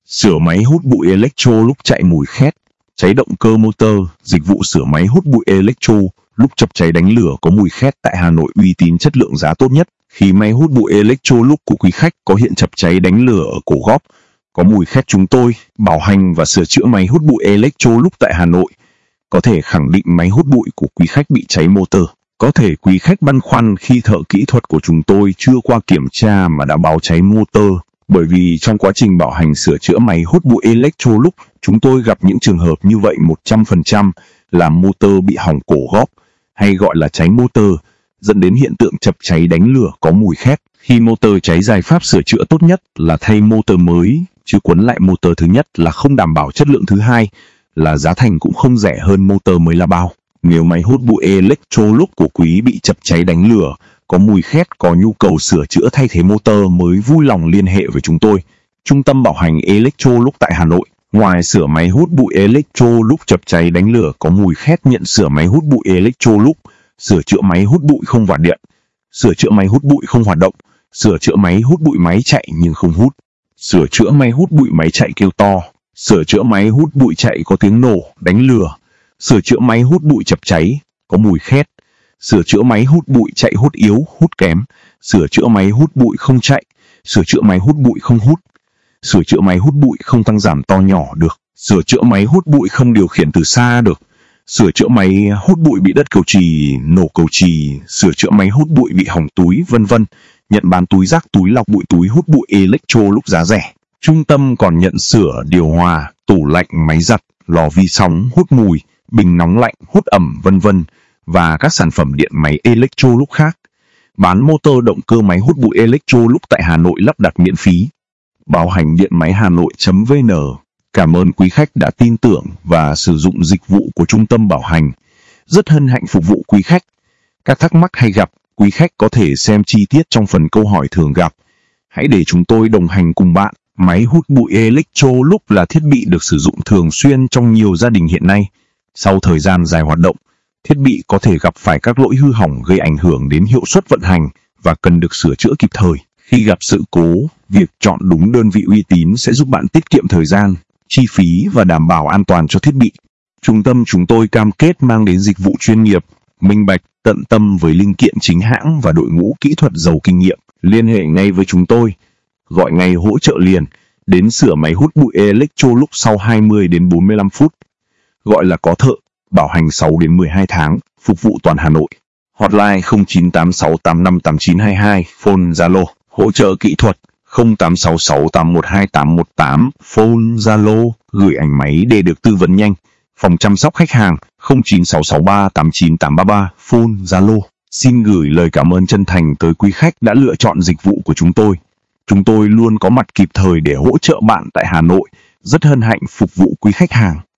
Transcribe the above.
Sửa máy hút bụi electro lúc chạy mùi khét, cháy động cơ motor, dịch vụ sửa máy hút bụi electro lúc chập cháy đánh lửa có mùi khét tại Hà Nội, uy tín chất lượng giá tốt nhất. Khi máy hút bụi electro lúc của quý khách có hiện chập cháy đánh lửa ở cổ góp, có mùi khét, chúng tôi bảo hành và sửa chữa máy hút bụi electro lúc tại Hà Nội. Có thể khẳng định máy hút bụi của quý khách bị cháy motor. Có thể quý khách băn khoăn khi thợ kỹ thuật của chúng tôi chưa qua kiểm tra mà đã báo cháy motor. Bởi vì trong quá trình bảo hành sửa chữa máy hút bụi electro lúc, chúng tôi gặp những trường hợp như vậy 100% là motor bị hỏng cổ góp, hay gọi là cháy motor, dẫn đến hiện tượng chập cháy đánh lửa có mùi khét. Khi motor cháy, giải pháp sửa chữa tốt nhất là thay motor mới, chứ quấn lại motor thứ nhất là không đảm bảo chất lượng, thứ hai là giá thành cũng không rẻ hơn motor mới là bao. Nếu máy hút bụi electro lúc của quý bị chập cháy đánh lửa, có mùi khét, có nhu cầu sửa chữa thay thế motor mới, vui lòng liên hệ với chúng tôi. Trung tâm bảo hành electro lúc tại Hà Nội. Ngoài sửa máy hút bụi electro lúc chập cháy đánh lửa có mùi khét, nhận sửa máy hút bụi electro lúc, sửa chữa máy hút bụi không vào điện, sửa chữa máy hút bụi không hoạt động, sửa chữa máy hút bụi máy chạy nhưng không hút, sửa chữa máy hút bụi máy chạy kêu to, sửa chữa máy hút bụi chạy có tiếng nổ, đánh lửa, sửa chữa máy hút bụi chập cháy, có mùi khét, sửa chữa máy hút bụi chạy hút yếu, hút kém, sửa chữa máy hút bụi không chạy, sửa chữa máy hút bụi không hút, sửa chữa máy hút bụi không tăng giảm to nhỏ được, sửa chữa máy hút bụi không điều khiển từ xa được, sửa chữa máy hút bụi bị đất cầu chì, nổ cầu chì, sửa chữa máy hút bụi bị hỏng túi, vân vân. Nhận bán túi rác, túi lọc bụi, túi hút bụi electro lúc giá rẻ. Trung tâm còn nhận sửa điều hòa, tủ lạnh, máy giặt, lò vi sóng hút mùi, bình nóng lạnh hút ẩm, vân vân, và các sản phẩm điện máy electro lúc khác. Bán motor động cơ máy hút bụi electro lúc tại Hà Nội, lắp đặt miễn phí. Bảo hành điện máy Hà Nội.vn. Cảm ơn quý khách đã tin tưởng và sử dụng dịch vụ của Trung tâm bảo hành. Rất hân hạnh phục vụ quý khách. Các thắc mắc hay gặp, quý khách có thể xem chi tiết trong phần câu hỏi thường gặp. Hãy để chúng tôi đồng hành cùng bạn. Máy hút bụi electro lúc là thiết bị được sử dụng thường xuyên trong nhiều gia đình hiện nay. Sau thời gian dài hoạt động, thiết bị có thể gặp phải các lỗi hư hỏng gây ảnh hưởng đến hiệu suất vận hành và cần được sửa chữa kịp thời. Khi gặp sự cố, việc chọn đúng đơn vị uy tín sẽ giúp bạn tiết kiệm thời gian, chi phí và đảm bảo an toàn cho thiết bị. Trung tâm chúng tôi cam kết mang đến dịch vụ chuyên nghiệp, minh bạch, tận tâm với linh kiện chính hãng và đội ngũ kỹ thuật giàu kinh nghiệm. Liên hệ ngay với chúng tôi, gọi ngay hỗ trợ liền, đến sửa máy hút bụi electro lúc sau 20 đến 45 phút. Gọi là có thợ, bảo hành 6 đến 12 tháng, phục vụ toàn Hà Nội. Hotline 0986858922, phone Zalo, hỗ trợ kỹ thuật 0866812818, phone Zalo, gửi ảnh máy để được tư vấn nhanh. Phòng chăm sóc khách hàng 09663898833, phone Zalo. Xin gửi lời cảm ơn chân thành tới quý khách đã lựa chọn dịch vụ của chúng tôi. Chúng tôi luôn có mặt kịp thời để hỗ trợ bạn tại Hà Nội. Rất hân hạnh phục vụ quý khách hàng.